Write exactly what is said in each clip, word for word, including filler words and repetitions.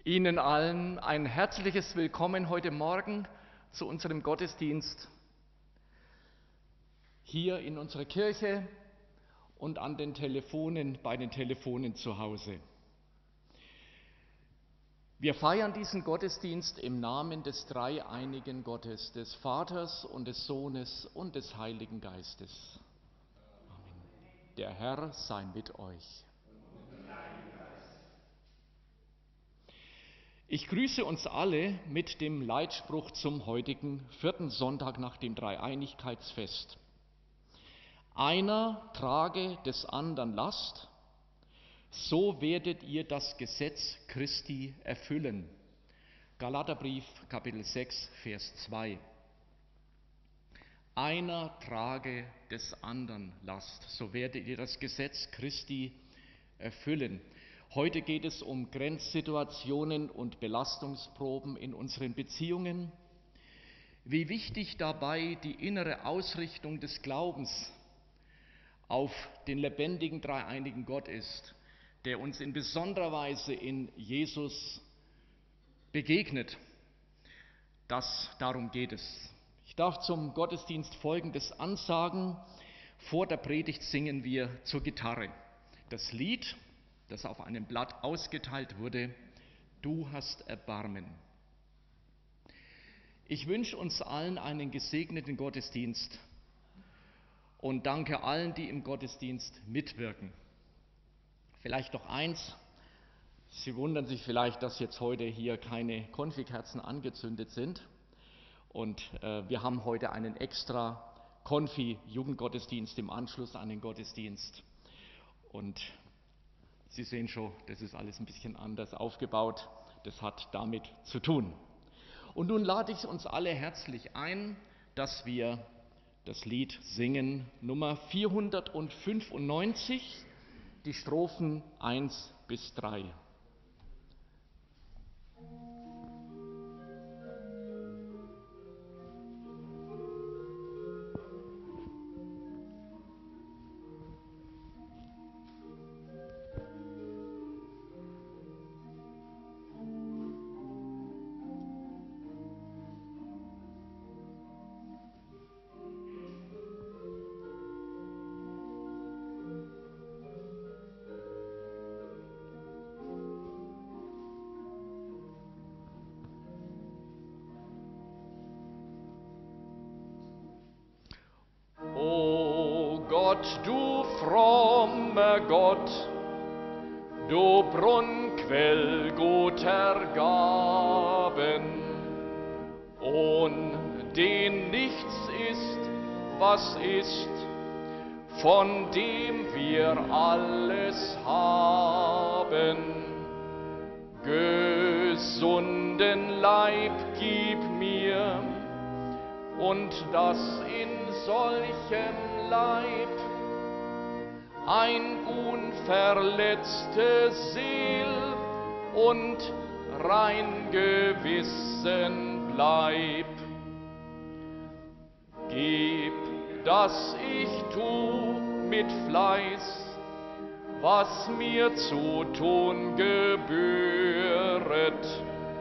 Ihnen allen ein herzliches Willkommen heute Morgen zu unserem Gottesdienst hier in unserer Kirche und an den Telefonen, bei den Telefonen zu Hause. Wir feiern diesen Gottesdienst im Namen des dreieinigen Gottes, des Vaters und des Sohnes und des Heiligen Geistes. Amen. Der Herr sei mit euch. Ich grüße uns alle mit dem Leitspruch zum heutigen vierten Sonntag nach dem Dreieinigkeitsfest. Einer trage des andern Last, so werdet ihr das Gesetz Christi erfüllen. Galaterbrief, Kapitel sechs, Vers zwei. Einer trage des andern Last, so werdet ihr das Gesetz Christi erfüllen. Heute geht es um Grenzsituationen und Belastungsproben in unseren Beziehungen. Wie wichtig dabei die innere Ausrichtung des Glaubens auf den lebendigen dreieinigen Gott ist, der uns in besonderer Weise in Jesus begegnet. Das, darum geht es. Ich darf zum Gottesdienst Folgendes ansagen. Vor der Predigt singen wir zur Gitarre das Lied, das auf einem Blatt ausgeteilt wurde: Du hast Erbarmen. Ich wünsche uns allen einen gesegneten Gottesdienst und danke allen, die im Gottesdienst mitwirken. Vielleicht noch eins: Sie wundern sich vielleicht, dass jetzt heute hier keine Konfikerzen angezündet sind. Und äh, wir haben heute einen extra Konfi-Jugendgottesdienst im Anschluss an den Gottesdienst. Und Sie sehen schon, das ist alles ein bisschen anders aufgebaut. Das hat damit zu tun. Und nun lade ich uns alle herzlich ein, dass wir das Lied singen, Nummer vierhundertfünfundneunzig, die Strophen eins bis drei. Du frommer Gott, du Brunnenquell guter Gaben, ohne den nichts ist, was ist, von dem wir alles haben. Gesunden Leib gib mir, und dass in solchem Leib ein unverletzte Seel und rein Gewissen bleib. Gib, dass ich tu mit Fleiß, was mir zu tun gebühret,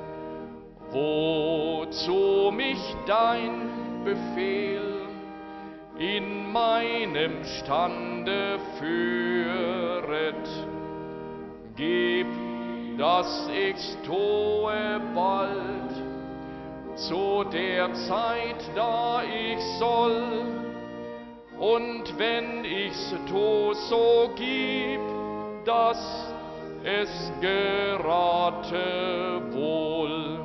wozu mich dein Befehl in meinem Stande führet. Gib, dass ich's tue bald, zu der Zeit, da ich soll, und wenn ich's tu, so gib, dass es gerate wohl.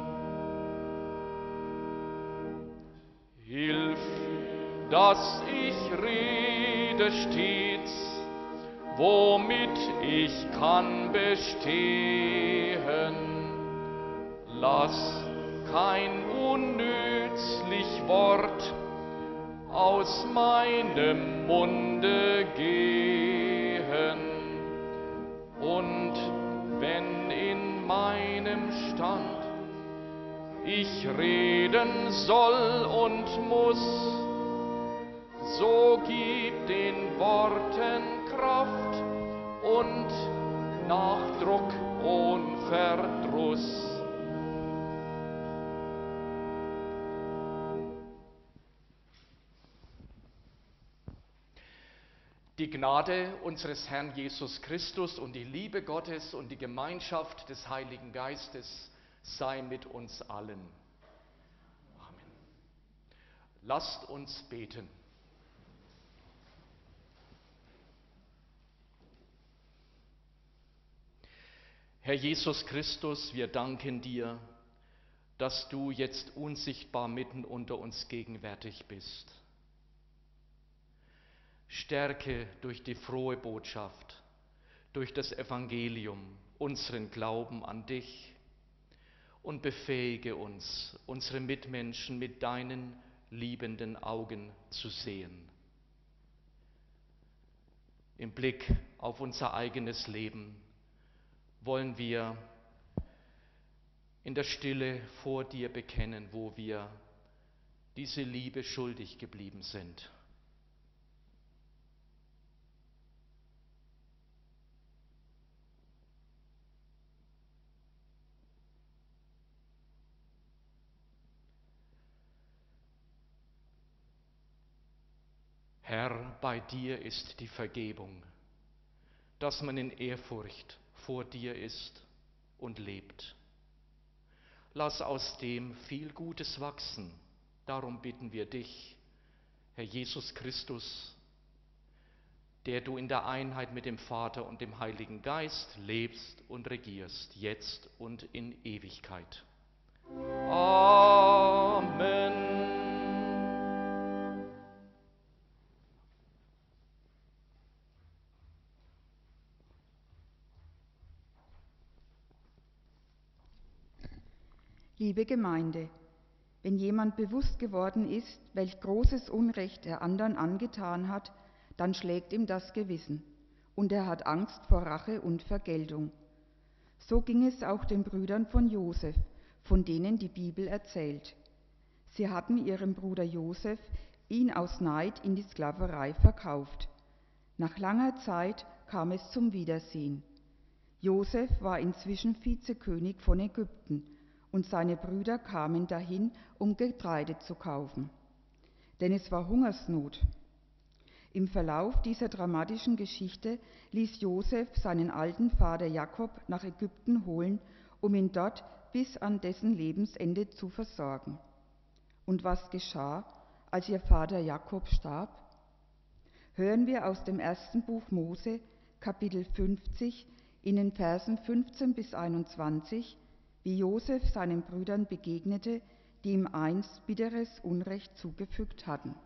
Hilf, dass ich rede stets, womit ich kann bestehen. Lass kein unnützlich Wort aus meinem Munde gehen. Und wenn in meinem Stand ich reden soll und muss, so gib den Worten Kraft und Nachdruck und Verdruss. Die Gnade unseres Herrn Jesus Christus und die Liebe Gottes und die Gemeinschaft des Heiligen Geistes sei mit uns allen. Amen. Lasst uns beten. Herr Jesus Christus, wir danken dir, dass du jetzt unsichtbar mitten unter uns gegenwärtig bist. Stärke durch die frohe Botschaft, durch das Evangelium unseren Glauben an dich und befähige uns, unsere Mitmenschen mit deinen liebenden Augen zu sehen. Im Blick auf unser eigenes Leben wollen wir in der Stille vor dir bekennen, wo wir diese Liebe schuldig geblieben sind. Herr, bei dir ist die Vergebung, dass man in Ehrfurcht vor dir ist und lebt. Lass aus dem viel Gutes wachsen, darum bitten wir dich, Herr Jesus Christus, der du in der Einheit mit dem Vater und dem Heiligen Geist lebst und regierst, jetzt und in Ewigkeit. Amen. Liebe Gemeinde, wenn jemand bewusst geworden ist, welch großes Unrecht er anderen angetan hat, dann schlägt ihm das Gewissen und er hat Angst vor Rache und Vergeltung. So ging es auch den Brüdern von Josef, von denen die Bibel erzählt. Sie hatten ihrem Bruder Josef ihn aus Neid in die Sklaverei verkauft. Nach langer Zeit kam es zum Wiedersehen. Josef war inzwischen Vizekönig von Ägypten und seine Brüder kamen dahin, um Getreide zu kaufen. Denn es war Hungersnot. Im Verlauf dieser dramatischen Geschichte ließ Josef seinen alten Vater Jakob nach Ägypten holen, um ihn dort bis an dessen Lebensende zu versorgen. Und was geschah, als ihr Vater Jakob starb? Hören wir aus dem ersten Buch Mose, Kapitel fünfzig, in den Versen fünfzehn bis einundzwanzig, wie Josef seinen Brüdern begegnete, die ihm einst bitteres Unrecht zugefügt hatten.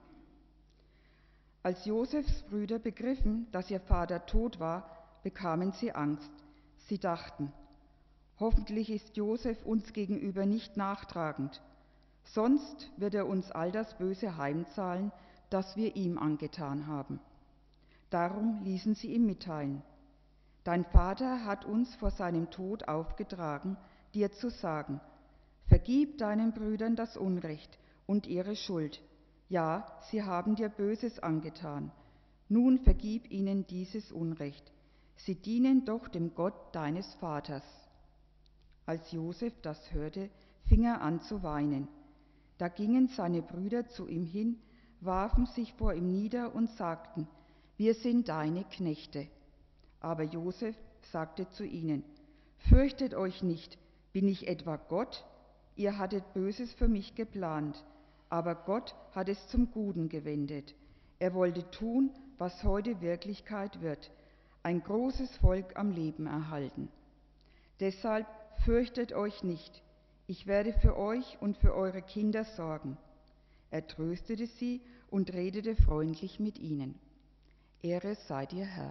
Als Josefs Brüder begriffen, dass ihr Vater tot war, bekamen sie Angst. Sie dachten, hoffentlich ist Josef uns gegenüber nicht nachtragend, sonst wird er uns all das Böse heimzahlen, das wir ihm angetan haben. Darum ließen sie ihm mitteilen: Dein Vater hat uns vor seinem Tod aufgetragen, dir zu sagen, vergib deinen Brüdern das Unrecht und ihre Schuld. Ja, sie haben dir Böses angetan. Nun vergib ihnen dieses Unrecht. Sie dienen doch dem Gott deines Vaters. Als Josef das hörte, fing er an zu weinen. Da gingen seine Brüder zu ihm hin, warfen sich vor ihm nieder und sagten, wir sind deine Knechte. Aber Josef sagte zu ihnen, fürchtet euch nicht, bin ich etwa Gott? Ihr hattet Böses für mich geplant, aber Gott hat es zum Guten gewendet. Er wollte tun, was heute Wirklichkeit wird, ein großes Volk am Leben erhalten. Deshalb fürchtet euch nicht, ich werde für euch und für eure Kinder sorgen. Er tröstete sie und redete freundlich mit ihnen. Ehre sei dir, Herr.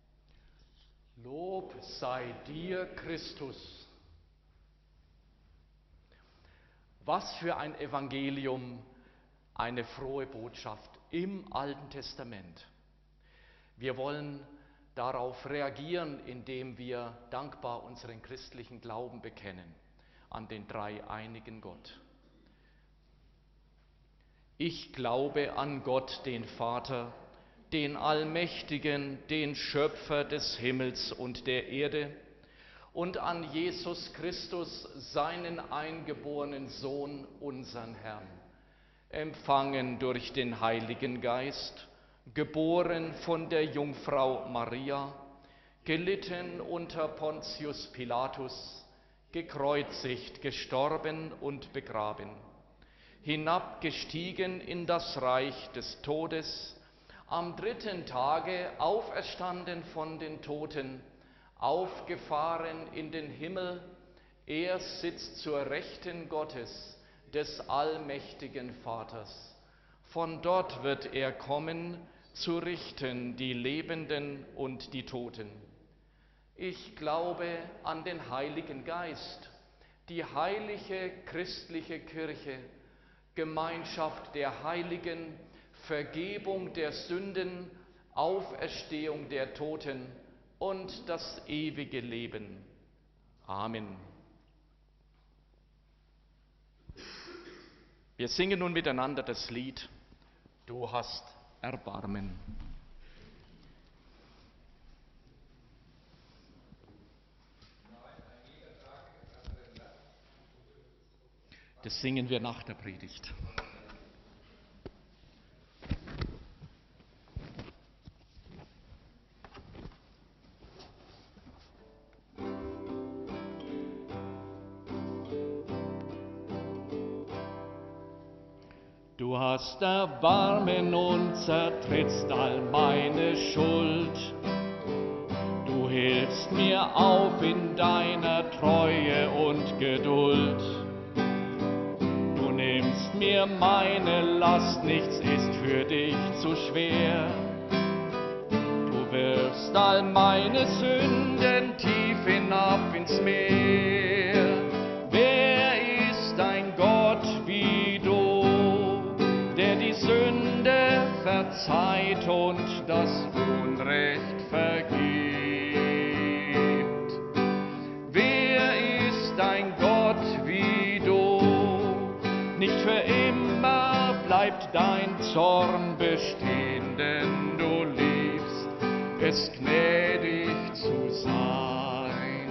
Lob sei dir, Christus. Was für ein Evangelium, eine frohe Botschaft im Alten Testament. Wir wollen darauf reagieren, indem wir dankbar unseren christlichen Glauben bekennen an den dreieinigen Gott. Ich glaube an Gott, den Vater, den Allmächtigen, den Schöpfer des Himmels und der Erde, und an Jesus Christus, seinen eingeborenen Sohn, unseren Herrn, empfangen durch den Heiligen Geist, geboren von der Jungfrau Maria, gelitten unter Pontius Pilatus, gekreuzigt, gestorben und begraben, hinabgestiegen in das Reich des Todes, am dritten Tage auferstanden von den Toten, aufgefahren in den Himmel, er sitzt zur Rechten Gottes, des allmächtigen Vaters. Von dort wird er kommen, zu richten die Lebenden und die Toten. Ich glaube an den Heiligen Geist, die heilige christliche Kirche, Gemeinschaft der Heiligen, Vergebung der Sünden, Auferstehung der Toten und das ewige Leben. Amen. Wir singen nun miteinander das Lied Du hast Erbarmen. Das singen wir nach der Predigt. Du hast Erbarmen und zertrittst all meine Schuld. Du hilfst mir auf in deiner Treue und Geduld. Du nimmst mir meine Last, nichts ist für dich zu schwer. Du wirfst all meine Sünden tief hinab ins Meer. Wer ist ein Gott wie du, der die Sünde verzeiht und das Unrecht vergibt? Wer ist ein Gott wie du? Nicht für immer bleibt dein Zorn bestehen, denn du liebst es gnädig zu sein.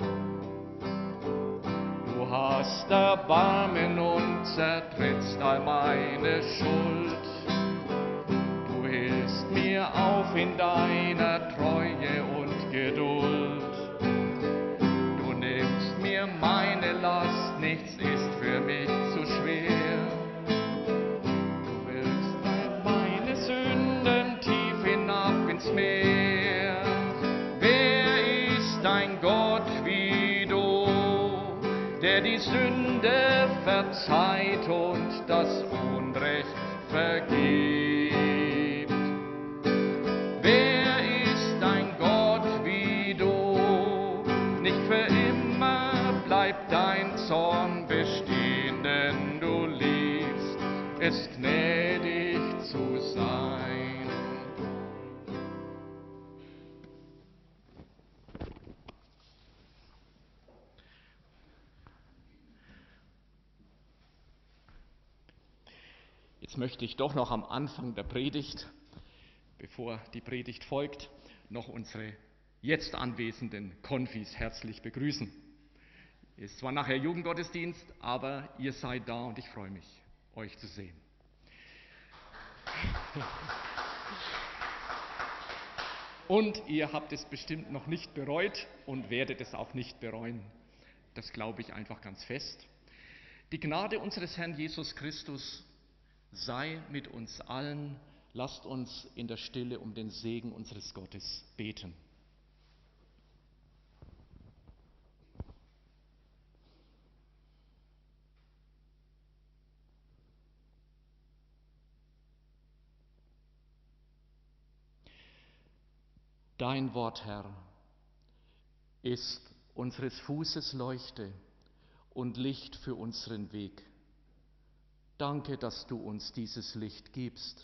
Du hast Erbarmen und zertrittst all meine Schuld. Du hilfst mir auf in deiner Treue und Geduld. Du nimmst mir meine Last, nichts ist für mich zu schwer. Du wirfst all meine Sünden tief hinab ins Meer. Wer ist ein Gott wie du, der die Sünde verzeiht und das Unrecht vergibt? Wer ist ein Gott wie du? Nicht für immer bleibt dein Zorn bestehen, denn du liebst es gnädig zu sein. Jetzt möchte ich doch noch am Anfang der Predigt, bevor die Predigt folgt, noch unsere jetzt anwesenden Konfis herzlich begrüßen. Ist zwar nachher Jugendgottesdienst, aber ihr seid da und ich freue mich, euch zu sehen. Und ihr habt es bestimmt noch nicht bereut und werdet es auch nicht bereuen. Das glaube ich einfach ganz fest. Die Gnade unseres Herrn Jesus Christus sei mit uns allen. Lasst uns in der Stille um den Segen unseres Gottes beten. Dein Wort, Herr, ist unseres Fußes Leuchte und Licht für unseren Weg. Danke, dass du uns dieses Licht gibst,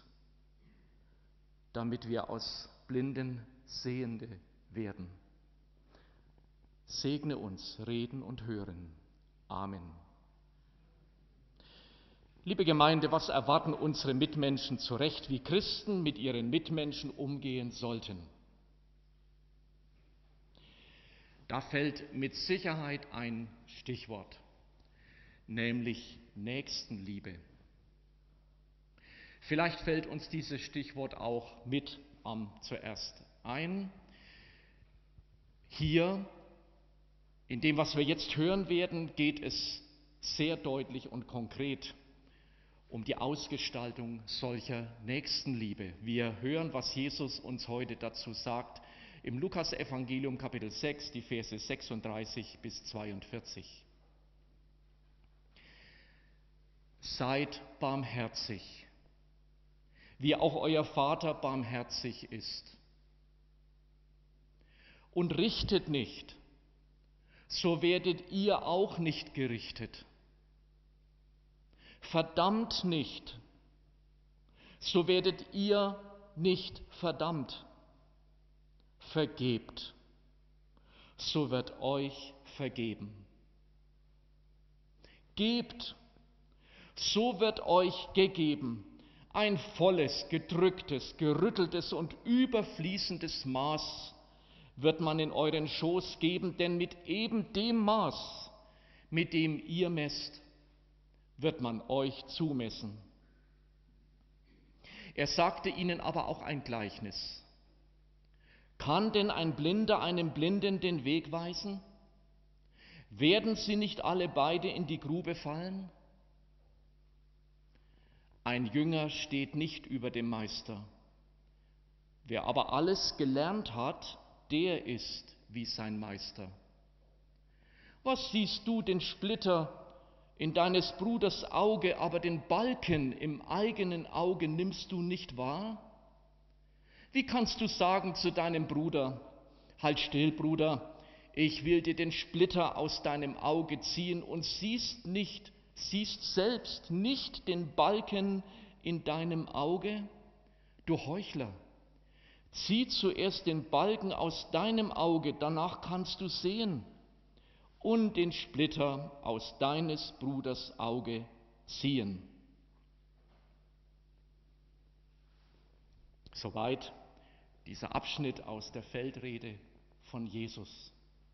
damit wir aus Blinden Sehende werden. Segne uns, reden und hören. Amen. Liebe Gemeinde, was erwarten unsere Mitmenschen zu Recht, wie Christen mit ihren Mitmenschen umgehen sollten? Da fällt mit Sicherheit ein Stichwort, nämlich Nächstenliebe. Vielleicht fällt uns dieses Stichwort auch mit am zuerst ein. Hier, in dem, was wir jetzt hören werden, geht es sehr deutlich und konkret um die Ausgestaltung solcher Nächstenliebe. Wir hören, was Jesus uns heute dazu sagt, im Lukas-Evangelium Kapitel sechs, die Verse sechsunddreißig bis zweiundvierzig. Seid barmherzig, wie auch euer Vater barmherzig ist. Und richtet nicht, so werdet ihr auch nicht gerichtet. Verdammt nicht, so werdet ihr nicht verdammt. Vergebt, so wird euch vergeben. Gebt, so wird euch gegeben. Ein volles, gedrücktes, gerütteltes und überfließendes Maß wird man in euren Schoß geben, denn mit eben dem Maß, mit dem ihr messt, wird man euch zumessen. Er sagte ihnen aber auch ein Gleichnis. Kann denn ein Blinder einem Blinden den Weg weisen? Werden sie nicht alle beide in die Grube fallen? Ein Jünger steht nicht über dem Meister. Wer aber alles gelernt hat, der ist wie sein Meister. Was siehst du den Splitter in deines Bruders Auge, aber den Balken im eigenen Auge nimmst du nicht wahr? Wie kannst du sagen zu deinem Bruder, halt still, Bruder, ich will dir den Splitter aus deinem Auge ziehen und siehst nicht, siehst selbst nicht den Balken in deinem Auge? Du Heuchler, zieh zuerst den Balken aus deinem Auge, danach kannst du sehen und den Splitter aus deines Bruders Auge ziehen. Soweit dieser Abschnitt aus der Feldrede von Jesus.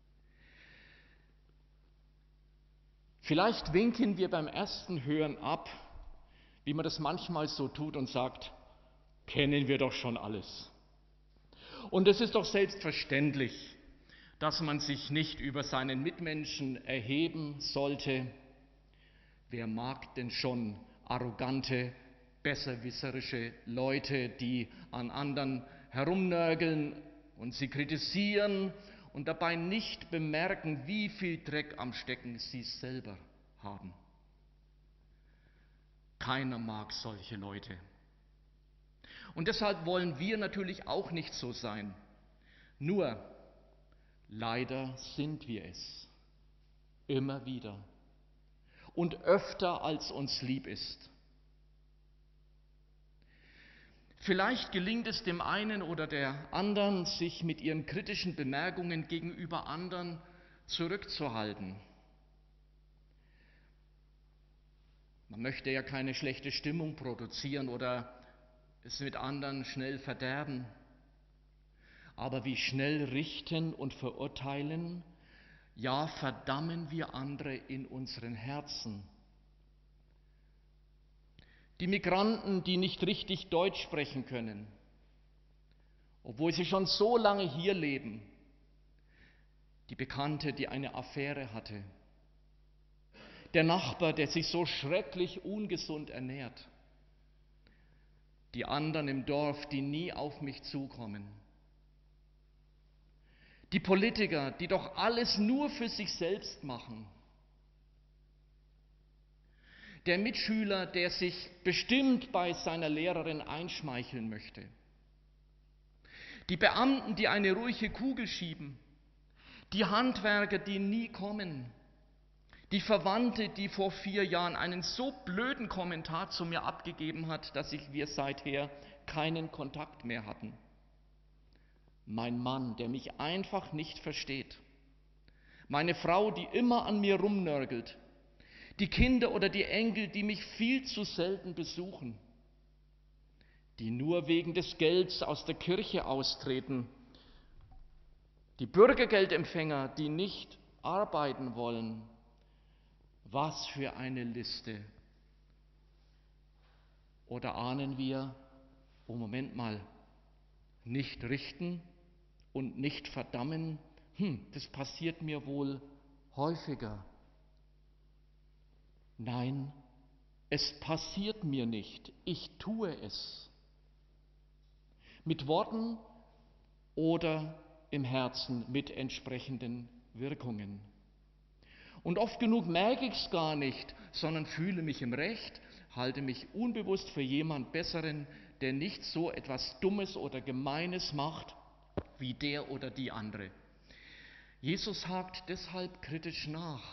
Vielleicht winken wir beim ersten Hören ab, wie man das manchmal so tut und sagt, kennen wir doch schon alles. Und es ist doch selbstverständlich, dass man sich nicht über seinen Mitmenschen erheben sollte. Wer mag denn schon arrogante, besserwisserische Leute, die an anderen herumnörgeln und sie kritisieren und dabei nicht bemerken, wie viel Dreck am Stecken sie selber haben? Keiner mag solche Leute. Und deshalb wollen wir natürlich auch nicht so sein. Nur, leider sind wir es. Immer wieder. Und öfter, als uns lieb ist. Vielleicht gelingt es dem einen oder der anderen, sich mit ihren kritischen Bemerkungen gegenüber anderen zurückzuhalten. Man möchte ja keine schlechte Stimmung produzieren oder es mit anderen schnell verderben. Aber wie schnell richten und verurteilen, ja, verdammen wir andere in unseren Herzen. Die Migranten, die nicht richtig Deutsch sprechen können, obwohl sie schon so lange hier leben. Die Bekannte, die eine Affäre hatte. Der Nachbar, der sich so schrecklich ungesund ernährt. Die anderen im Dorf, die nie auf mich zukommen. Die Politiker, die doch alles nur für sich selbst machen. Der Mitschüler, der sich bestimmt bei seiner Lehrerin einschmeicheln möchte. Die Beamten, die eine ruhige Kugel schieben. Die Handwerker, die nie kommen. Die Verwandte, die vor vier Jahren einen so blöden Kommentar zu mir abgegeben hat, dass ich, wir seither keinen Kontakt mehr hatten. Mein Mann, der mich einfach nicht versteht. Meine Frau, die immer an mir rumnörgelt. Die Kinder oder die Enkel, die mich viel zu selten besuchen. Die nur wegen des Gelds aus der Kirche austreten. Die Bürgergeldempfänger, die nicht arbeiten wollen. Was für eine Liste. Oder ahnen wir, oh Moment mal, nicht richten und nicht verdammen, hm, das passiert mir wohl häufiger. Nein, es passiert mir nicht, ich tue es. Mit Worten oder im Herzen mit entsprechenden Wirkungen. Und oft genug merke ich es gar nicht, sondern fühle mich im Recht, halte mich unbewusst für jemand Besseren, der nicht so etwas Dummes oder Gemeines macht wie der oder die andere. Jesus hakt deshalb kritisch nach.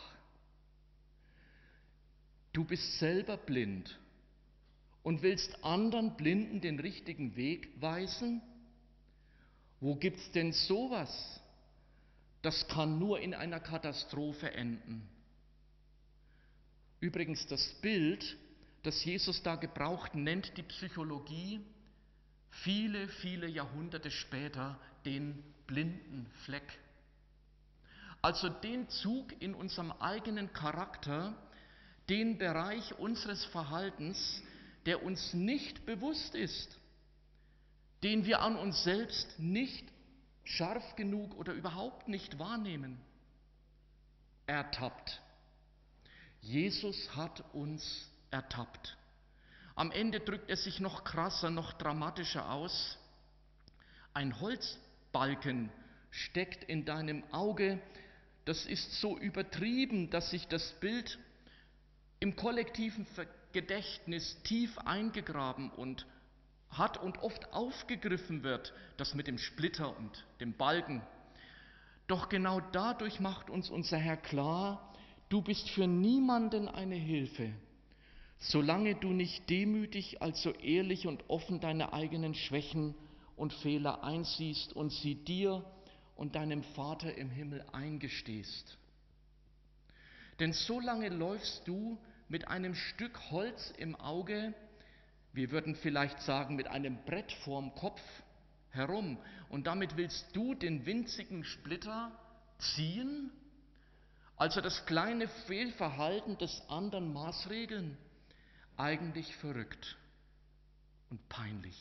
Du bist selber blind und willst anderen Blinden den richtigen Weg weisen? Wo gibt's denn sowas? Das kann nur in einer Katastrophe enden. Übrigens, das Bild, das Jesus da gebraucht, nennt die Psychologie viele, viele Jahrhunderte später den blinden Fleck. Also den Zug in unserem eigenen Charakter, den Bereich unseres Verhaltens, der uns nicht bewusst ist, den wir an uns selbst nicht scharf genug oder überhaupt nicht wahrnehmen. Ertappt. Jesus hat uns ertappt. Am Ende drückt es sich noch krasser, noch dramatischer aus. Ein Holzbalken steckt in deinem Auge. Das ist so übertrieben, dass sich das Bild im kollektiven Gedächtnis tief eingegraben und hat und oft aufgegriffen wird, das mit dem Splitter und dem Balken. Doch genau dadurch macht uns unser Herr klar, du bist für niemanden eine Hilfe, solange du nicht demütig, also ehrlich und offen deine eigenen Schwächen und Fehler einsiehst und sie dir und deinem Vater im Himmel eingestehst. Denn solange läufst du mit einem Stück Holz im Auge, wir würden vielleicht sagen, mit einem Brett vorm Kopf herum. Und damit willst du den winzigen Splitter ziehen, also das kleine Fehlverhalten des anderen maßregeln. Eigentlich verrückt und peinlich.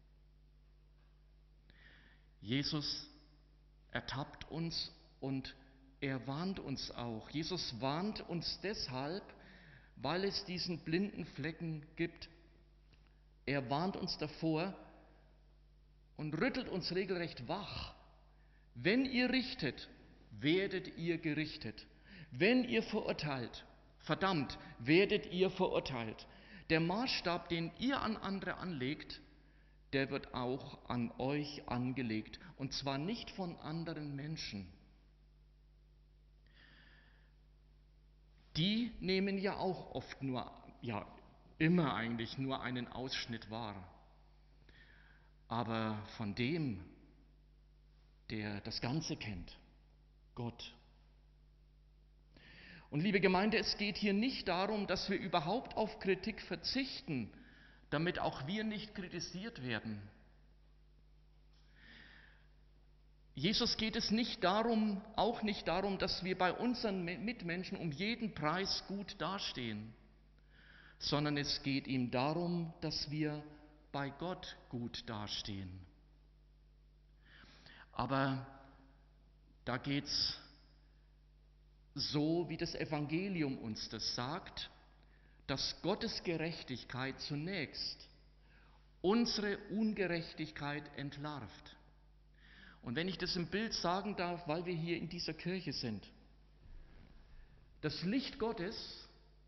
Jesus ertappt uns und er warnt uns auch. Jesus warnt uns deshalb, weil es diesen blinden Flecken gibt. Er warnt uns davor und rüttelt uns regelrecht wach. Wenn ihr richtet, werdet ihr gerichtet. Wenn ihr verurteilt, verdammt, werdet ihr verurteilt. Der Maßstab, den ihr an andere anlegt, der wird auch an euch angelegt. Und zwar nicht von anderen Menschen. Die nehmen ja auch oft nur, ja, immer eigentlich nur einen Ausschnitt wahr. Aber von dem, der das Ganze kennt, Gott. Und liebe Gemeinde, es geht hier nicht darum, dass wir überhaupt auf Kritik verzichten, damit auch wir nicht kritisiert werden. Jesus geht es nicht darum, auch nicht darum, dass wir bei unseren Mitmenschen um jeden Preis gut dastehen, sondern es geht ihm darum, dass wir bei Gott gut dastehen. Aber da geht's so, wie das Evangelium uns das sagt, dass Gottes Gerechtigkeit zunächst unsere Ungerechtigkeit entlarvt. Und wenn ich das im Bild sagen darf, weil wir hier in dieser Kirche sind, das Licht Gottes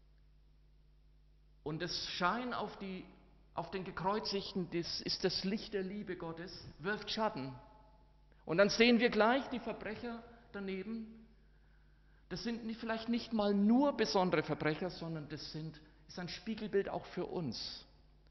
und das Schein auf, die, auf den Gekreuzigten, das ist das Licht der Liebe Gottes, wirft Schatten. Und dann sehen wir gleich die Verbrecher daneben. Das sind nicht, vielleicht nicht mal nur besondere Verbrecher, sondern das sind, ist ein Spiegelbild auch für uns.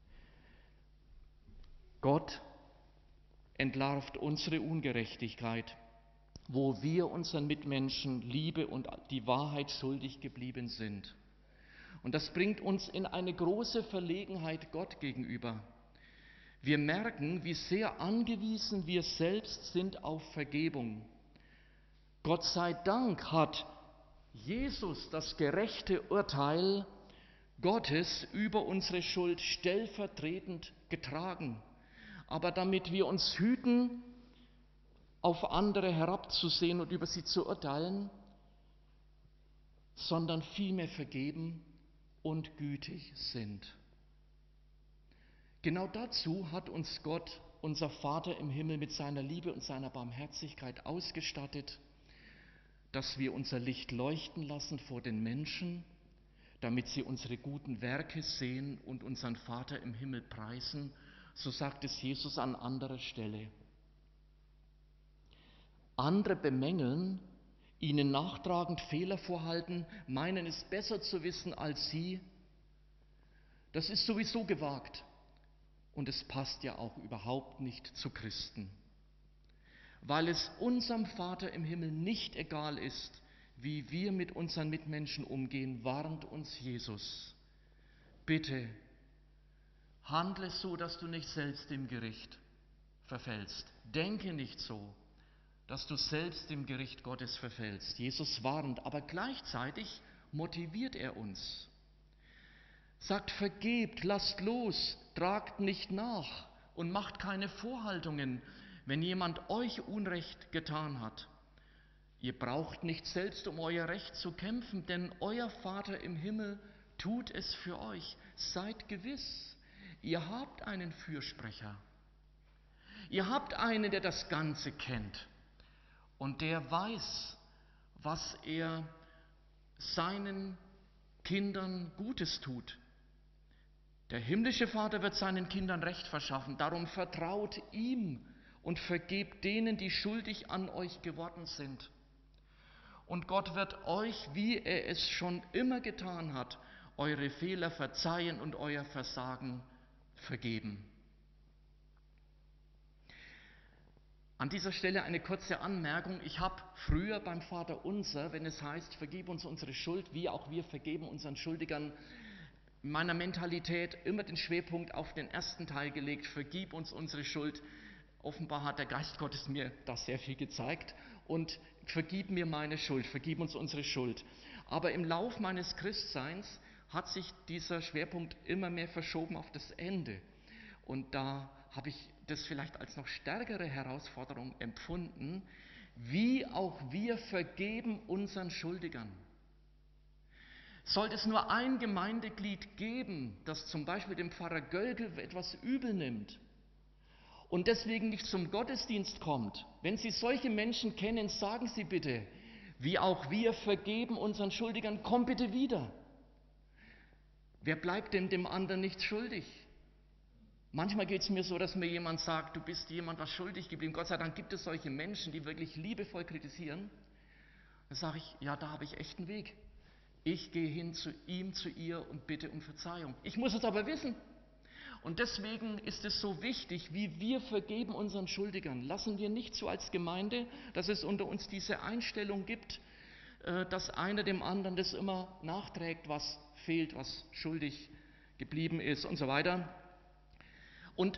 Gott entlarvt unsere Ungerechtigkeit, wo wir unseren Mitmenschen Liebe und die Wahrheit schuldig geblieben sind. Und das bringt uns in eine große Verlegenheit Gott gegenüber. Wir merken, wie sehr angewiesen wir selbst sind auf Vergebung. Gott sei Dank hat Jesus das gerechte Urteil Gottes über unsere Schuld stellvertretend getragen. Aber damit wir uns hüten, auf andere herabzusehen und über sie zu urteilen, sondern vielmehr vergeben und gütig sind. Genau dazu hat uns Gott, unser Vater im Himmel, mit seiner Liebe und seiner Barmherzigkeit ausgestattet, dass wir unser Licht leuchten lassen vor den Menschen, damit sie unsere guten Werke sehen und unseren Vater im Himmel preisen. So sagt es Jesus an anderer Stelle. Andere bemängeln, ihnen nachtragend Fehler vorhalten, meinen es besser zu wissen als sie. Das ist sowieso gewagt und es passt ja auch überhaupt nicht zu Christen. Weil es unserem Vater im Himmel nicht egal ist, wie wir mit unseren Mitmenschen umgehen, warnt uns Jesus. Bitte, handle so, dass du nicht selbst im Gericht verfällst. Denke nicht so, dass du selbst im Gericht Gottes verfällst. Jesus warnt, aber gleichzeitig motiviert er uns. Sagt, vergebt, lasst los, tragt nicht nach und macht keine Vorhaltungen, wenn jemand euch Unrecht getan hat. Ihr braucht nicht selbst um euer Recht zu kämpfen, denn euer Vater im Himmel tut es für euch. Seid gewiss, ihr habt einen Fürsprecher. Ihr habt einen, der das Ganze kennt und der weiß, was er seinen Kindern Gutes tut. Der himmlische Vater wird seinen Kindern Recht verschaffen, darum vertraut ihm und vergebt denen, die schuldig an euch geworden sind. Und Gott wird euch, wie er es schon immer getan hat, eure Fehler verzeihen und euer Versagen vergeben. An dieser Stelle eine kurze Anmerkung. Ich habe früher beim Vaterunser, wenn es heißt, vergib uns unsere Schuld, wie auch wir vergeben unseren Schuldigern, in meiner Mentalität immer den Schwerpunkt auf den ersten Teil gelegt, vergib uns unsere Schuld. Offenbar hat der Geist Gottes mir das sehr viel gezeigt und vergib mir meine Schuld, vergib uns unsere Schuld. Aber im Lauf meines Christseins hat sich dieser Schwerpunkt immer mehr verschoben auf das Ende. Und da habe ich das vielleicht als noch stärkere Herausforderung empfunden, wie auch wir vergeben unseren Schuldigern. Sollte es nur ein Gemeindeglied geben, das zum Beispiel dem Pfarrer Göllke etwas übel nimmt und deswegen nicht zum Gottesdienst kommt, wenn Sie solche Menschen kennen, sagen Sie bitte, wie auch wir vergeben unseren Schuldigern, komm bitte wieder. Wer bleibt denn dem anderen nichts schuldig? Manchmal geht es mir so, dass mir jemand sagt, du bist jemand was schuldig geblieben. Gott sei Dank gibt es solche Menschen, die wirklich liebevoll kritisieren. Dann sage ich, ja, da habe ich echt einen Weg. Ich gehe hin zu ihm, zu ihr und bitte um Verzeihung. Ich muss es aber wissen. Und deswegen ist es so wichtig, wie wir vergeben unseren Schuldigern. Lassen wir nicht so als Gemeinde, dass es unter uns diese Einstellung gibt, dass einer dem anderen das immer nachträgt, was fehlt, was schuldig geblieben ist und so weiter. Und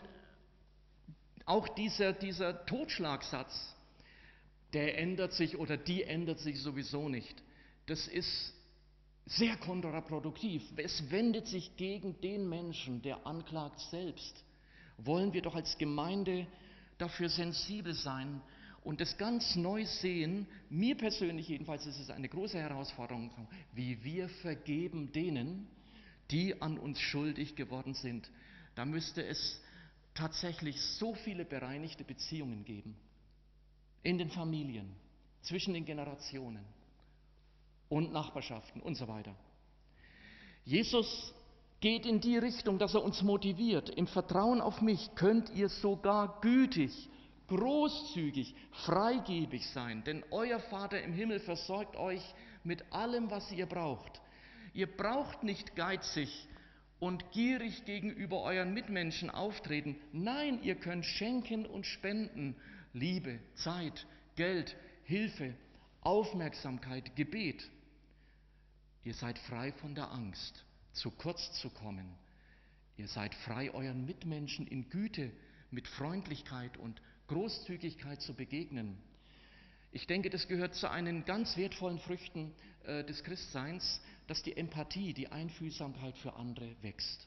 auch dieser, dieser Totschlagsatz, der ändert sich oder die ändert sich sowieso nicht. Das ist sehr kontraproduktiv. Es wendet sich gegen den Menschen, der anklagt selbst. Wollen wir doch als Gemeinde dafür sensibel sein und das ganz neu sehen. Mir persönlich jedenfalls ist es eine große Herausforderung, wie wir vergeben denen, die an uns schuldig geworden sind. Da müsste es tatsächlich so viele bereinigte Beziehungen geben. In den Familien, zwischen den Generationen und Nachbarschaften und so weiter. Jesus geht in die Richtung, dass er uns motiviert. Im Vertrauen auf mich könnt ihr sogar gütig, großzügig, freigebig sein, denn euer Vater im Himmel versorgt euch mit allem, was ihr braucht. Ihr braucht nicht geizig und gierig gegenüber euren Mitmenschen auftreten. Nein, ihr könnt schenken und spenden. Liebe, Zeit, Geld, Hilfe, Aufmerksamkeit, Gebet. Ihr seid frei von der Angst, zu kurz zu kommen. Ihr seid frei, euren Mitmenschen in Güte, mit Freundlichkeit und Großzügigkeit zu begegnen. Ich denke, das gehört zu einen ganz wertvollen Früchten äh, des Christseins, dass die Empathie, die Einfühlsamkeit für andere wächst.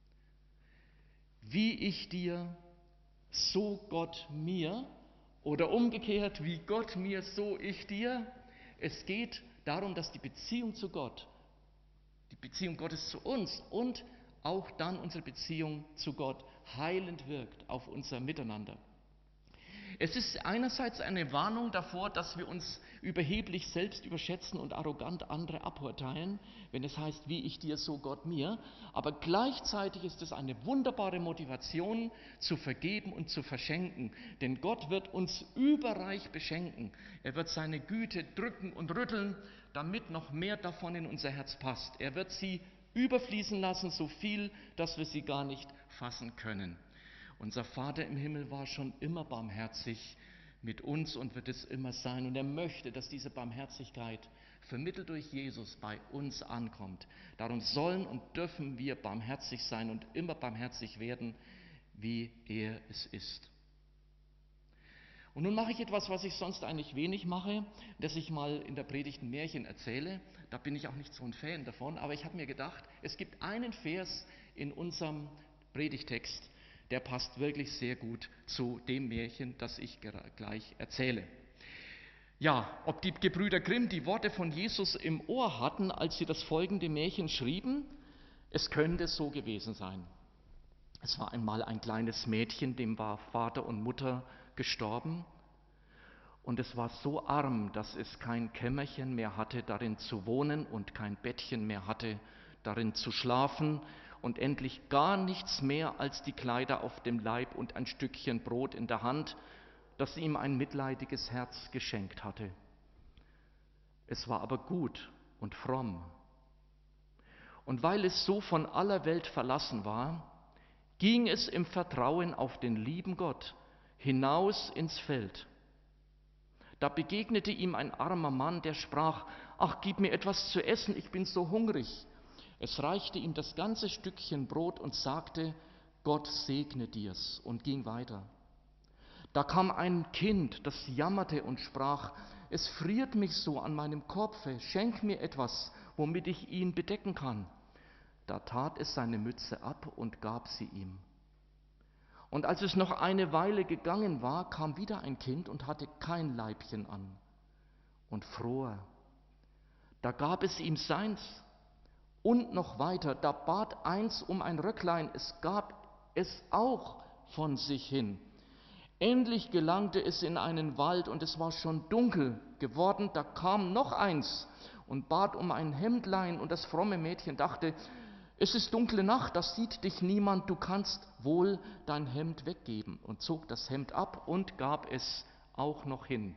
Wie ich dir, so Gott mir, oder umgekehrt, wie Gott mir, so ich dir. Es geht darum, dass die Beziehung zu Gott, die Beziehung Gottes zu uns und auch dann unsere Beziehung zu Gott heilend wirkt auf unser Miteinander. Es ist einerseits eine Warnung davor, dass wir uns überheblich selbst überschätzen und arrogant andere aburteilen, wenn es heißt, wie ich dir, so Gott mir. Aber gleichzeitig ist es eine wunderbare Motivation, zu vergeben und zu verschenken. Denn Gott wird uns überreich beschenken. Er wird seine Güte drücken und rütteln, damit noch mehr davon in unser Herz passt. Er wird sie überfließen lassen, so viel, dass wir sie gar nicht fassen können. Unser Vater im Himmel war schon immer barmherzig mit uns und wird es immer sein. Und er möchte, dass diese Barmherzigkeit vermittelt durch Jesus bei uns ankommt. Darum sollen und dürfen wir barmherzig sein und immer barmherzig werden, wie er es ist. Und nun mache ich etwas, was ich sonst eigentlich wenig mache, dass ich mal in der Predigt ein Märchen erzähle. Da bin ich auch nicht so ein Fan davon, aber ich habe mir gedacht, es gibt einen Vers in unserem Predigtext, der passt wirklich sehr gut zu dem Märchen, das ich gleich erzähle. Ja, ob die Gebrüder Grimm die Worte von Jesus im Ohr hatten, als sie das folgende Märchen schrieben, es könnte so gewesen sein. Es war einmal ein kleines Mädchen, dem war Vater und Mutter gestorben, und es war so arm, dass es kein Kämmerchen mehr hatte, darin zu wohnen, und kein Bettchen mehr hatte, darin zu schlafen, und endlich gar nichts mehr als die Kleider auf dem Leib und ein Stückchen Brot in der Hand, das ihm ein mitleidiges Herz geschenkt hatte. Es war aber gut und fromm. Und weil es so von aller Welt verlassen war, ging es im Vertrauen auf den lieben Gott hinaus ins Feld. Da begegnete ihm ein armer Mann, der sprach: »Ach, gib mir etwas zu essen, ich bin so hungrig.« Es reichte ihm das ganze Stückchen Brot und sagte: »Gott segne dir's«, und ging weiter. Da kam ein Kind, das jammerte und sprach: »Es friert mich so an meinem Kopfe, schenk mir etwas, womit ich ihn bedecken kann.« Da tat es seine Mütze ab und gab sie ihm. Und als es noch eine Weile gegangen war, kam wieder ein Kind und hatte kein Leibchen an und fror. Da gab es ihm seins. Und noch weiter, da bat eins um ein Röcklein, es gab es auch von sich hin. Endlich gelangte es in einen Wald und es war schon dunkel geworden, da kam noch eins und bat um ein Hemdlein, und das fromme Mädchen dachte: Es ist dunkle Nacht, das sieht dich niemand, du kannst wohl dein Hemd weggeben, und zog das Hemd ab und gab es auch noch hin.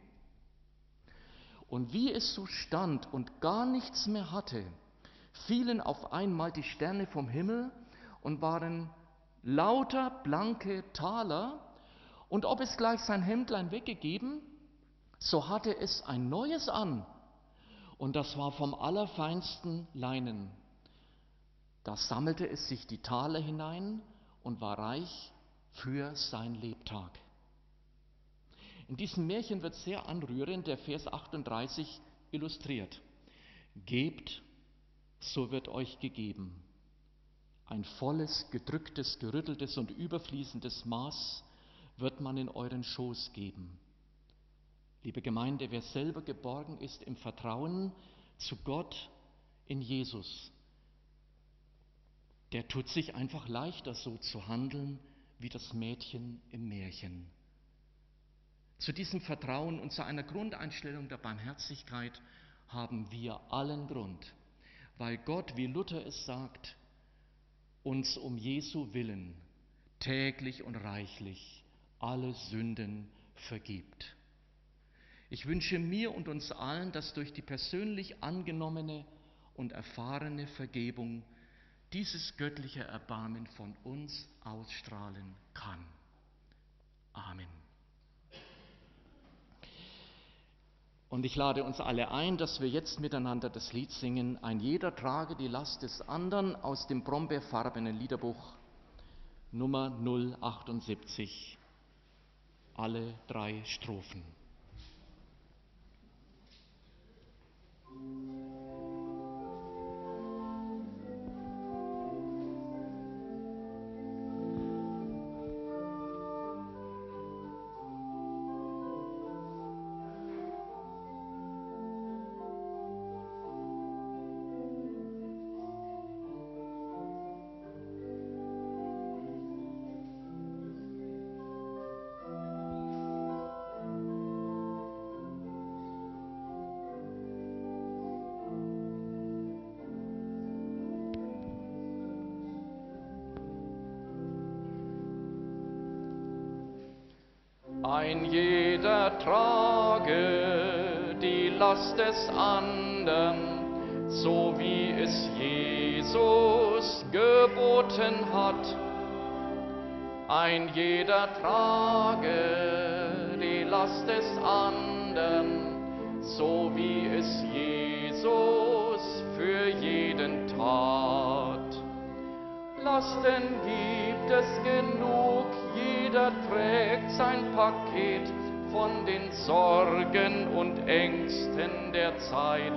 Und wie es so stand und gar nichts mehr hatte, fielen auf einmal die Sterne vom Himmel und waren lauter blanke Taler, und ob es gleich sein Hemdlein weggegeben, so hatte es ein neues an, und das war vom allerfeinsten Leinen. Da sammelte es sich die Taler hinein und war reich für sein Lebtag. In diesem Märchen wird sehr anrührend der Vers achtunddreißig illustriert. Gebt, so wird euch gegeben. Ein volles, gedrücktes, gerütteltes und überfließendes Maß wird man in euren Schoß geben. Liebe Gemeinde, wer selber geborgen ist im Vertrauen zu Gott in Jesus, der tut sich einfach leichter, so zu handeln wie das Mädchen im Märchen. Zu diesem Vertrauen und zu einer Grundeinstellung der Barmherzigkeit haben wir allen Grund, weil Gott, wie Luther es sagt, uns um Jesu willen täglich und reichlich alle Sünden vergibt. Ich wünsche mir und uns allen, dass durch die persönlich angenommene und erfahrene Vergebung dieses göttliche Erbarmen von uns ausstrahlen kann. Amen. Und ich lade uns alle ein, dass wir jetzt miteinander das Lied singen: Ein jeder trage die Last des anderen, aus dem brombeerfarbenen Liederbuch Nummer null achtundsiebzig. Alle drei Strophen. Ein jeder trage die Last des andern, so wie es Jesus geboten hat. Ein jeder trage die Last des andern, so wie es Jesus für jeden tat. Lasten gibt es genug, jeder trägt sein Paket von den Sorgen und Ängsten der Zeit.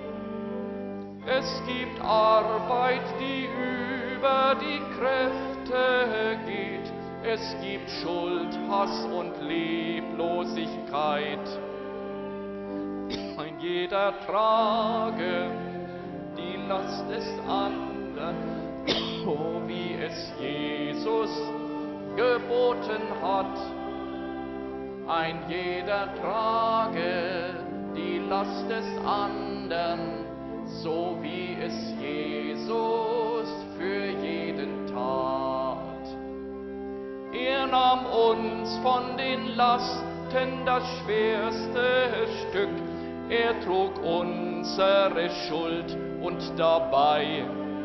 Es gibt Arbeit, die über die Kräfte geht. Es gibt Schuld, Hass und Leblosigkeit. Ein jeder trage die Last des anderen, so wie es Jesus geboten hat. Ein jeder trage die Last des anderen, so wie es Jesus für jeden tat. Er nahm uns von den Lasten das schwerste Stück, er trug unsere Schuld und dabei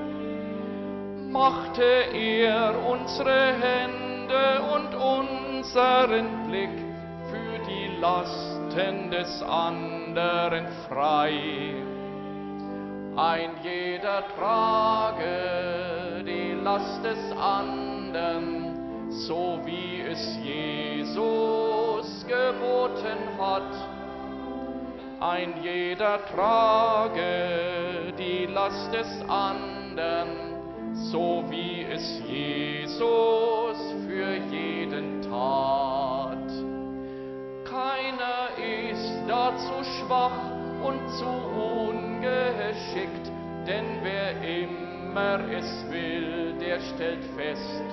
machte er unsere Hände und unseren Blick für die Lasten des anderen frei. Ein jeder trage die Last des anderen, so wie es Jesus geboten hat. Ein jeder trage die Last des anderen, so wie es Jesus für jeden tat. Keiner ist dazu schwach und zu ungeschickt, denn wer immer es will, der stellt fest.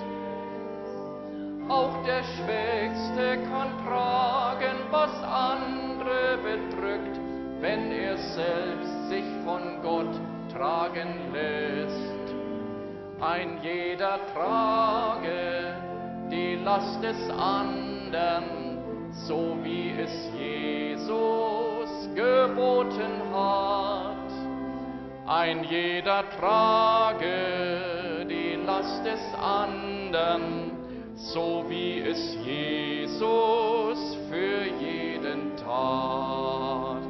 Auch der Schwächste kann tragen, was andere bedrückt, wenn er selbst sich von Gott tragen lässt. Ein jeder trage die Last des andern, so wie es Jesus geboten hat. Ein jeder trage die Last des andern, so wie es Jesus für jeden tat.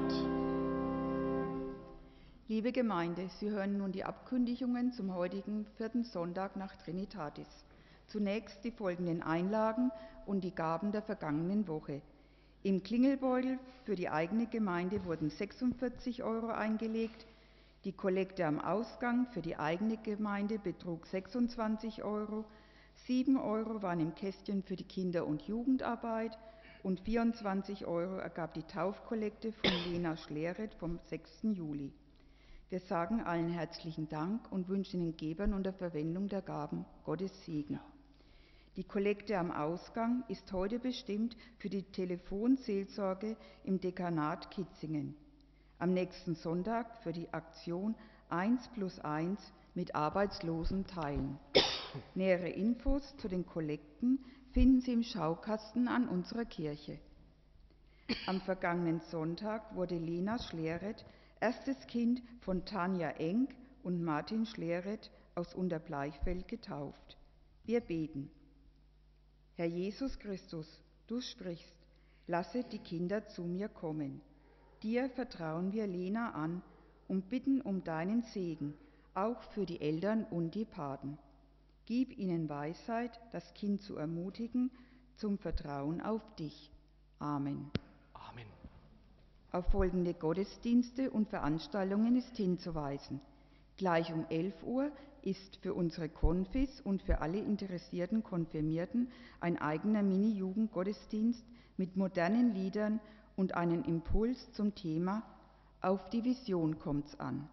Liebe Gemeinde, Sie hören nun die Abkündigungen zum heutigen vierten Sonntag nach Trinitatis. Zunächst die folgenden Einlagen und die Gaben der vergangenen Woche. Im Klingelbeutel für die eigene Gemeinde wurden sechsundvierzig Euro eingelegt. Die Kollekte am Ausgang für die eigene Gemeinde betrug sechsundzwanzig Euro. sieben Euro waren im Kästchen für die Kinder- und Jugendarbeit und vierundzwanzig Euro ergab die Taufkollekte von Lena Schleret vom sechsten Juli. Wir sagen allen herzlichen Dank und wünschen den Gebern und der Verwendung der Gaben Gottes Segen. Die Kollekte am Ausgang ist heute bestimmt für die Telefonseelsorge im Dekanat Kitzingen. Am nächsten Sonntag für die Aktion eins plus eins mit Arbeitslosen teilen. Nähere Infos zu den Kollekten finden Sie im Schaukasten an unserer Kirche. Am vergangenen Sonntag wurde Lena Schleret, erstes Kind von Tanja Eng und Martin Schleret aus Unterbleichfeld, getauft. Wir beten. Herr Jesus Christus, du sprichst, lasset die Kinder zu mir kommen. Dir vertrauen wir Lena an und bitten um deinen Segen, auch für die Eltern und die Paten. Gib ihnen Weisheit, das Kind zu ermutigen, zum Vertrauen auf dich. Amen. Amen. Auf folgende Gottesdienste und Veranstaltungen ist hinzuweisen. Gleich um elf Uhr ist für unsere Konfis und für alle interessierten Konfirmierten ein eigener Mini-Jugendgottesdienst mit modernen Liedern und einen Impuls zum Thema Auf die Vision kommt's an.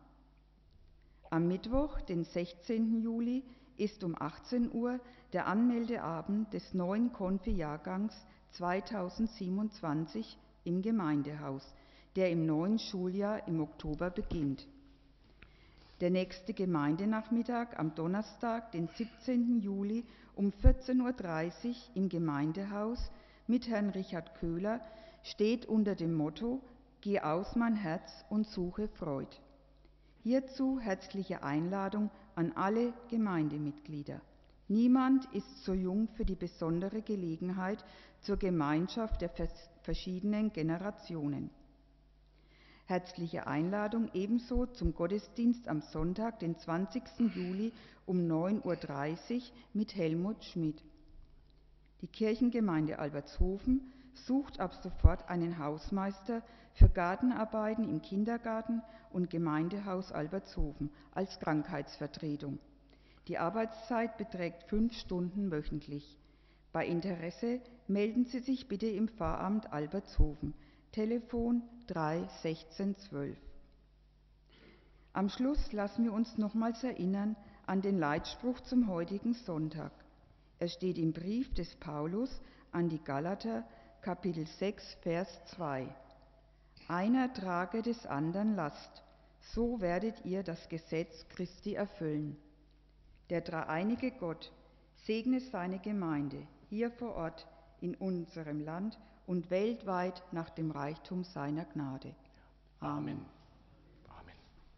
Am Mittwoch, den sechzehnten Juli, ist um achtzehn Uhr der Anmeldeabend des neuen Konfi-Jahrgangs zweitausendsiebenundzwanzig im Gemeindehaus, der im neuen Schuljahr im Oktober beginnt. Der nächste Gemeindenachmittag am Donnerstag, den siebzehnten Juli um vierzehn Uhr dreißig im Gemeindehaus mit Herrn Richard Köhler steht unter dem Motto Geh aus mein Herz und suche Freud. Hierzu herzliche Einladung an alle Gemeindemitglieder. Niemand ist zu jung für die besondere Gelegenheit zur Gemeinschaft der verschiedenen Generationen. Herzliche Einladung ebenso zum Gottesdienst am Sonntag, den zwanzigsten Juli um neun Uhr dreißig mit Helmut Schmidt. Die Kirchengemeinde Albertshofen sucht ab sofort einen Hausmeister für Gartenarbeiten im Kindergarten und Gemeindehaus Albertshofen als Krankheitsvertretung. Die Arbeitszeit beträgt fünf Stunden wöchentlich. Bei Interesse melden Sie sich bitte im Pfarramt Albertshofen. Telefon drei sechzehn zwölf. Am Schluss lassen wir uns nochmals erinnern an den Leitspruch zum heutigen Sonntag. Er steht im Brief des Paulus an die Galater, Kapitel sechs, Vers zwei. Einer trage des anderen Last, so werdet ihr das Gesetz Christi erfüllen. Der dreieinige Gott segne seine Gemeinde hier vor Ort in unserem Land und weltweit nach dem Reichtum seiner Gnade. Amen. Amen.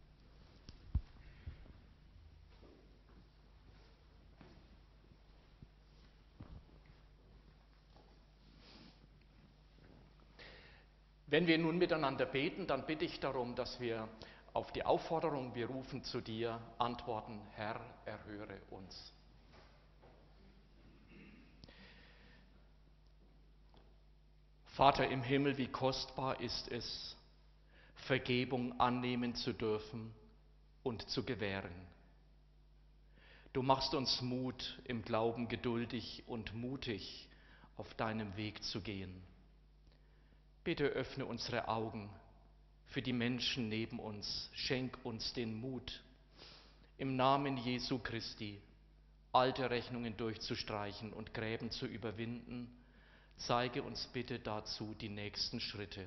Wenn wir nun miteinander beten, dann bitte ich darum, dass wir auf die Aufforderung, wir rufen zu dir, antworten, Herr, erhöre uns. Vater im Himmel, wie kostbar ist es, Vergebung annehmen zu dürfen und zu gewähren. Du machst uns Mut, im Glauben geduldig und mutig auf deinem Weg zu gehen. Bitte öffne unsere Augen für die Menschen neben uns, schenk uns den Mut, im Namen Jesu Christi alte Rechnungen durchzustreichen und Gräben zu überwinden. Zeige uns bitte dazu die nächsten Schritte.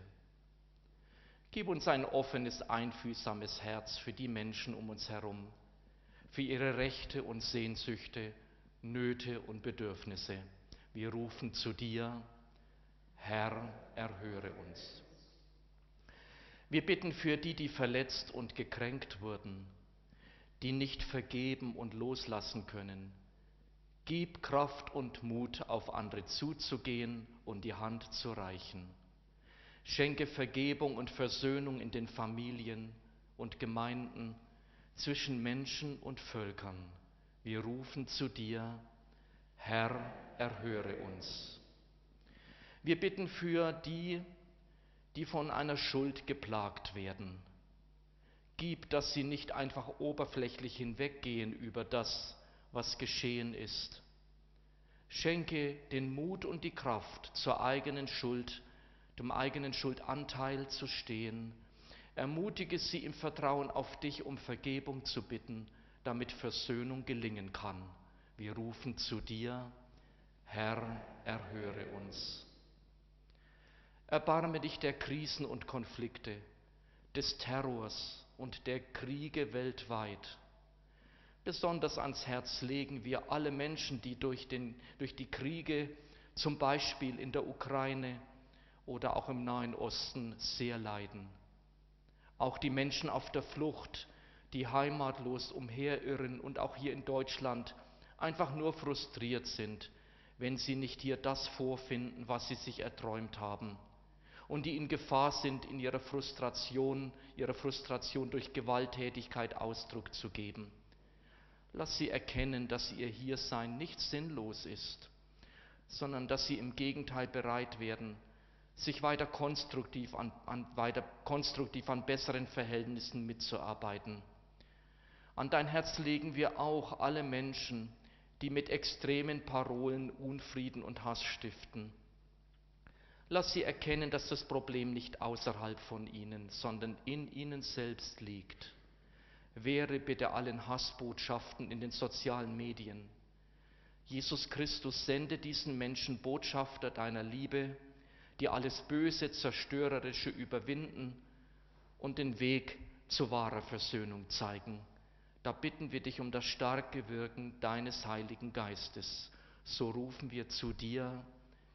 Gib uns ein offenes, einfühlsames Herz für die Menschen um uns herum, für ihre Rechte und Sehnsüchte, Nöte und Bedürfnisse. Wir rufen zu dir, Herr, erhöre uns. Wir bitten für die, die verletzt und gekränkt wurden, die nicht vergeben und loslassen können. Gib Kraft und Mut, auf andere zuzugehen und die Hand zu reichen. Schenke Vergebung und Versöhnung in den Familien und Gemeinden, zwischen Menschen und Völkern. Wir rufen zu dir, Herr, erhöre uns. Wir bitten für die, die von einer Schuld geplagt werden. Gib, dass sie nicht einfach oberflächlich hinweggehen über das, was geschehen ist. Schenke den Mut und die Kraft, zur eigenen Schuld, dem eigenen Schuldanteil zu stehen. Ermutige sie im Vertrauen auf dich, um Vergebung zu bitten, damit Versöhnung gelingen kann. Wir rufen zu dir, Herr, erhöre uns. Erbarme dich der Krisen und Konflikte, des Terrors und der Kriege weltweit. Besonders ans Herz legen wir alle Menschen, die durch, den, durch die Kriege, zum Beispiel in der Ukraine oder auch im Nahen Osten, sehr leiden. Auch die Menschen auf der Flucht, die heimatlos umherirren und auch hier in Deutschland einfach nur frustriert sind, wenn sie nicht hier das vorfinden, was sie sich erträumt haben. Und die in Gefahr sind, in ihrer Frustration, ihrer Frustration durch Gewalttätigkeit Ausdruck zu geben. Lass sie erkennen, dass ihr Hiersein nicht sinnlos ist, sondern dass sie im Gegenteil bereit werden, sich weiter konstruktiv an, an, weiter konstruktiv an besseren Verhältnissen mitzuarbeiten. An dein Herz legen wir auch alle Menschen, die mit extremen Parolen Unfrieden und Hass stiften. Lass sie erkennen, dass das Problem nicht außerhalb von ihnen, sondern in ihnen selbst liegt. Wehre bitte allen Hassbotschaften in den sozialen Medien. Jesus Christus, sende diesen Menschen Botschafter deiner Liebe, die alles Böse, Zerstörerische überwinden und den Weg zu wahrer Versöhnung zeigen. Da bitten wir dich um das starke Wirken deines Heiligen Geistes. So rufen wir zu dir,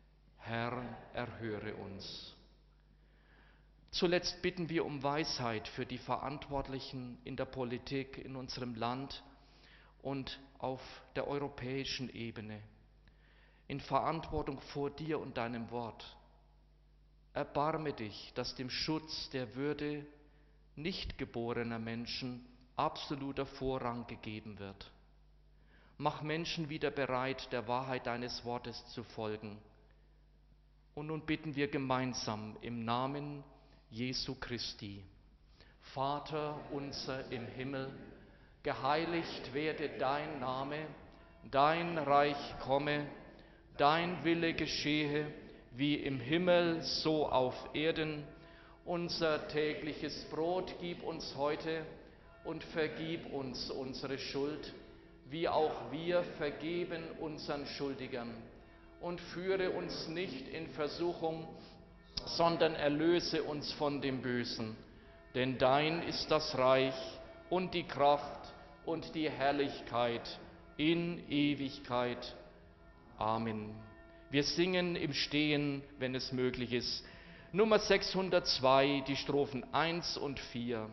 Herr, erhöre uns. Zuletzt bitten wir um Weisheit für die Verantwortlichen in der Politik in unserem Land und auf der europäischen Ebene, in Verantwortung vor dir und deinem Wort. Erbarme dich, dass dem Schutz der Würde nicht geborener Menschen absoluter Vorrang gegeben wird. Mach Menschen wieder bereit, der Wahrheit deines Wortes zu folgen. Und nun bitten wir gemeinsam im Namen Jesu Christi. Vater unser im Himmel, geheiligt werde dein Name, dein Reich komme, dein Wille geschehe, wie im Himmel, so auf Erden. Unser tägliches Brot gib uns heute und vergib uns unsere Schuld, wie auch wir vergeben unseren Schuldigern. Und führe uns nicht in Versuchung, sondern erlöse uns von dem Bösen. Denn dein ist das Reich und die Kraft und die Herrlichkeit in Ewigkeit. Amen. Wir singen im Stehen, wenn es möglich ist, Nummer sechshundertzwei, die Strophen eins und vier.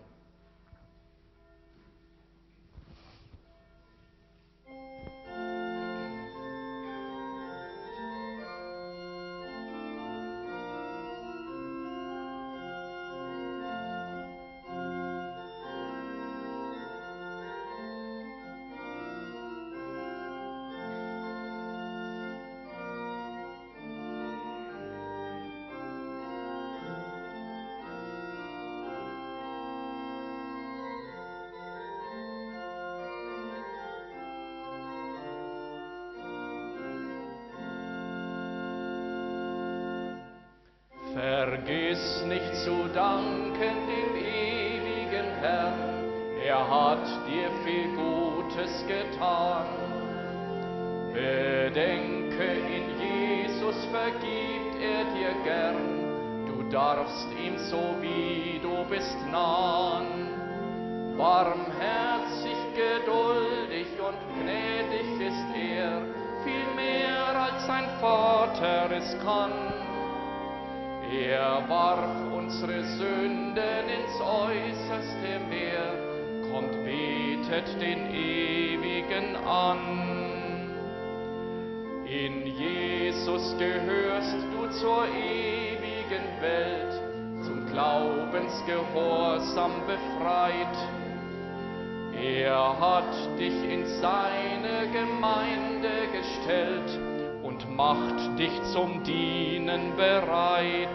Vergiss nicht zu danken dem ewigen Herrn, er hat dir viel Gutes getan. Bedenke, in Jesus vergibt er dir gern, du darfst ihm so wie du bist nahen. Barmherzig, geduldig und gnädig ist er, viel mehr als sein Vater es kann. Er warf unsere Sünden ins äußerste Meer, kommt, betet den Ewigen an. In Jesus gehörst du zur ewigen Welt, zum Glaubensgehorsam befreit. Er hat dich in seine Gemeinde gestellt und macht dich zum Dienen bereit.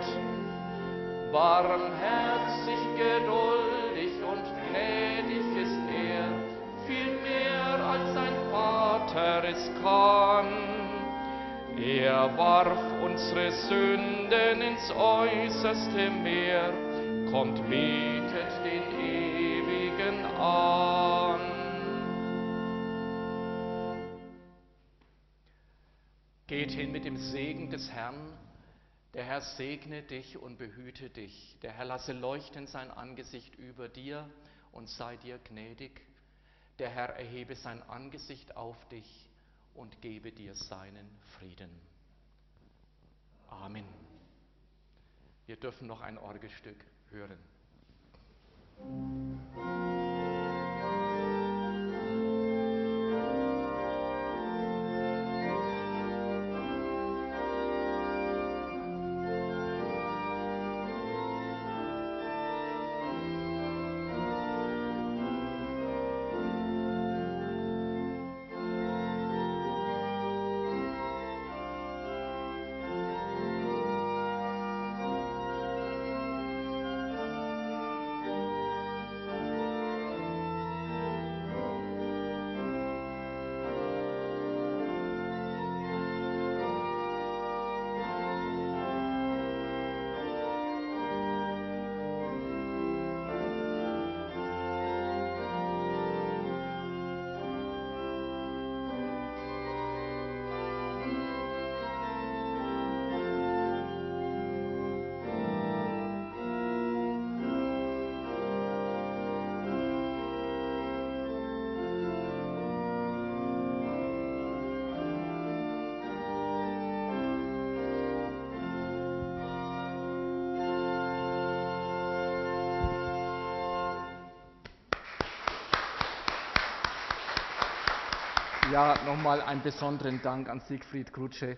Barmherzig, geduldig und gnädig ist er, viel mehr als sein Vater es kann. Er warf unsere Sünden ins äußerste Meer, kommt, betet den Ewigen an. Geht hin mit dem Segen des Herrn. Der Herr segne dich und behüte dich. Der Herr lasse leuchten sein Angesicht über dir und sei dir gnädig. Der Herr erhebe sein Angesicht auf dich und gebe dir seinen Frieden. Amen. Wir dürfen noch ein Orgelstück hören. Ja, nochmal einen besonderen Dank an Siegfried Krutsche.